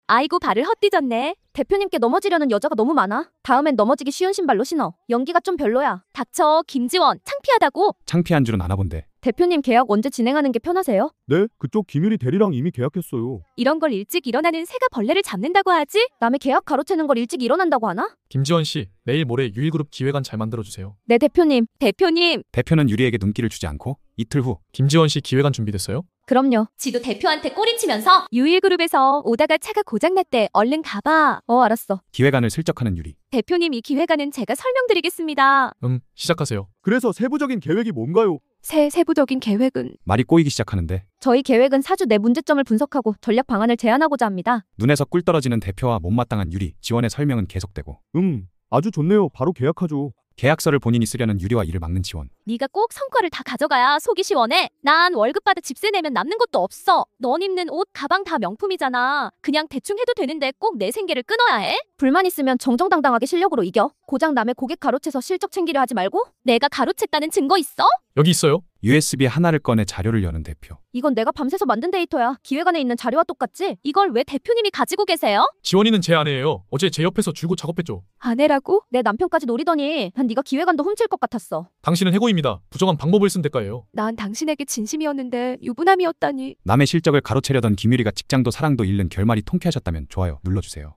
아이고 발을 헛디뎠네. 대표님께 넘어지려는 여자가 너무 많아. 다음엔 넘어지기 쉬운 신발로 신어. 연기가 좀 별로야. 닥쳐 김지원. 창피하다고. 창피한 줄은 아나 본데. 대표님 계약 언제 진행하는 게 편하세요? 네, 그쪽 김유리 대리랑 이미 계약했어요. 이런 걸 일찍 일어나는 새가 벌레를 잡는다고 하지? 남의 계약 가로채는 걸 일찍 일어난다고 하나? 김지원 씨, 내일 모레 유일그룹 기획안 잘 만들어주세요. 네 대표님. 대표님. 대표는 유리에게 눈길을 주지 않고 이틀 후 김지원 씨 기획안 준비됐어요? 그럼요. 지도 대표한테 꼬리치면서 유일그룹에서 오다가 차가 고장났대. 얼른 가봐. 알았어. 기획안을 슬쩍하는 유리. 대표님 이 기획안은 제가 설명드리겠습니다. 시작하세요. 그래서 세부적인 계획이 뭔가요? 세부적인 계획은 말이 꼬이기 시작하는데 저희 계획은 사주 내 문제점을 분석하고 전략 방안을 제안하고자 합니다. 눈에서 꿀 떨어지는 대표와 못마땅한 유리. 지원의 설명은 계속되고 아주 좋네요. 바로 계약하죠. 계약서를 본인이 쓰려는 유리와 이를 막는 지원. 네가 꼭 성과를 다 가져가야 속이 시원해. 난 월급 받아 집세 내면 남는 것도 없어. 넌 입는 옷, 가방 다 명품이잖아. 그냥 대충 해도 되는데 꼭 내 생계를 끊어야 해? 불만 있으면 정정당당하게 실력으로 이겨. 고작 남의 고객 가로채서 실적 챙기려 하지 말고. 내가 가로챘다는 증거 있어? 여기 있어요. USB 하나를 꺼내 자료를 여는 대표. 이건 내가 밤새서 만든 데이터야. 기획안에 있는 자료와 똑같지? 이걸 왜 대표님이 가지고 계세요? 지원이는 제 아내예요. 어제 제 옆에서 줄곧 작업했죠. 아내라고? 내 남편까지 노리더니 난 네가 기획안도 훔칠 것 같았어. 당신은 해고입니다. 부정한 방법을 쓴 대가예요. 난 당신에게 진심이었는데 유부남이었다니. 남의 실적을 가로채려던 김유리가 직장도 사랑도 잃는 결말이 통쾌하셨다면 좋아요 눌러주세요.